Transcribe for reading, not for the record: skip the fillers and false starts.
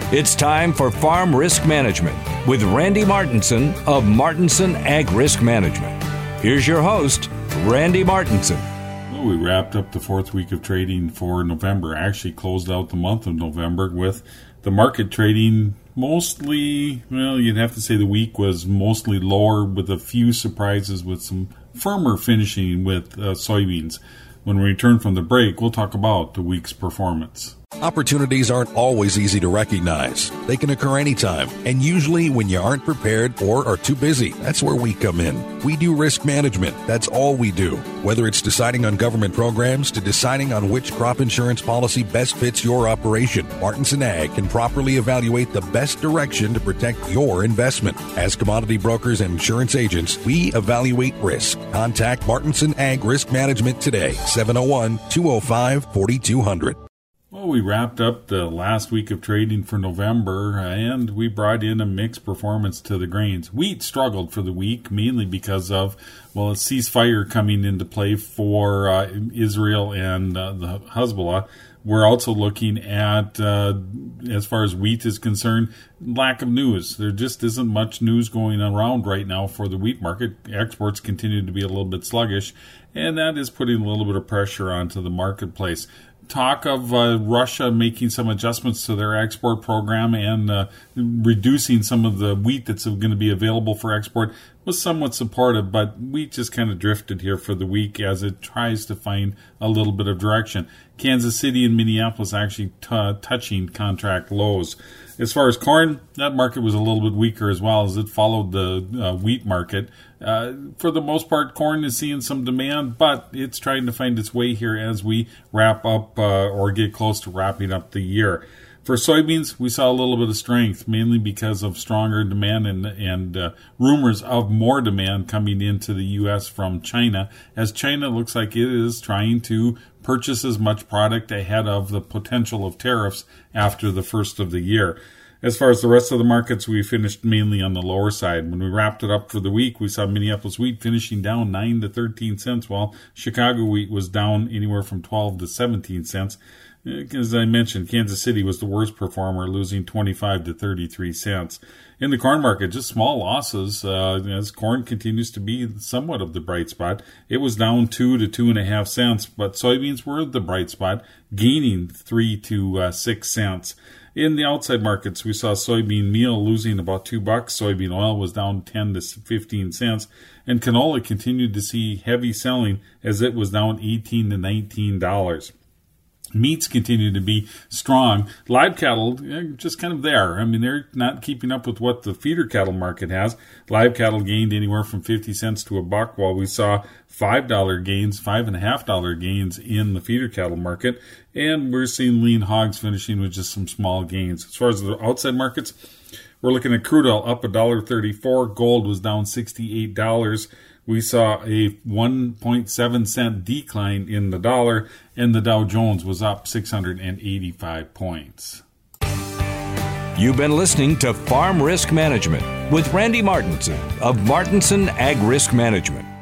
It's time for Farm Risk Management with Randy Martinson of Martinson Ag Risk Management. Here's your host, Randy Martinson. Well, we wrapped up the fourth week of trading for November. Actually closed out the month of November with the market trading mostly, well, you'd have to say the week was mostly lower with a few surprises with some firmer finishing with soybeans. When we return from the break, we'll talk about the week's performance. Opportunities aren't always easy to recognize. They can occur anytime, and usually when you aren't prepared or are too busy. That's where we come in. We do risk management. That's all we do. Whether it's deciding on government programs to deciding on which crop insurance policy best fits your operation, Martinson Ag can properly evaluate the best direction to protect your investment. As commodity brokers and insurance agents, we evaluate risk. Contact Martinson Ag Risk Management today, 701-205-4200. Well, we wrapped up the last week of trading for November, and we brought in a mixed performance to the grains. Wheat struggled for the week, mainly because of, well, a ceasefire coming into play for Israel and the Hezbollah. We're also looking at, as far as wheat is concerned, lack of news. There just isn't much news going around right now for the wheat market. Exports continue to be a little bit sluggish, and that is putting a little bit of pressure onto the marketplace. Talk of Russia making some adjustments to their export program and reducing some of the wheat that's going to be available for export was somewhat supportive, but wheat just kind of drifted here for the week as it tries to find a little bit of direction. Kansas City and Minneapolis actually touching contract lows. As far as corn, that market was a little bit weaker as well as it followed the wheat market. For the most part, corn is seeing some demand, but it's trying to find its way here as we wrap up or get close to wrapping up the year. For soybeans, we saw a little bit of strength, mainly because of stronger demand and rumors of more demand coming into the U.S. from China, as China looks like it is trying to purchase as much product ahead of the potential of tariffs after the first of the year. As far as the rest of the markets, we finished mainly on the lower side. When we wrapped it up for the week, we saw Minneapolis wheat finishing down 9 to 13 cents, while Chicago wheat was down anywhere from 12 to 17 cents. As I mentioned, Kansas City was the worst performer, losing 25 to 33 cents. In the corn market, just small losses as corn continues to be somewhat of the bright spot. It was down 2 to 2.5 cents, but soybeans were the bright spot, gaining 3 to 6 cents. In the outside markets, we saw soybean meal losing about $2. Soybean oil was down 10 to 15 cents, and canola continued to see heavy selling as it was down $18 to $19. Meats continue to be strong. Live cattle, just kind of there. I mean, they're not keeping up with what the feeder cattle market has. Live cattle gained anywhere from 50 cents to $1, while we saw $5 gains, $5.50 gains in the feeder cattle market. And we're seeing lean hogs finishing with just some small gains. As far as the outside markets, we're looking at crude oil up $1.34. Gold was down $68. We saw a 1.7 cent decline in the dollar, and the Dow Jones was up 685 points. You've been listening to Farm Risk Management with Randy Martinson of Martinson Ag Risk Management.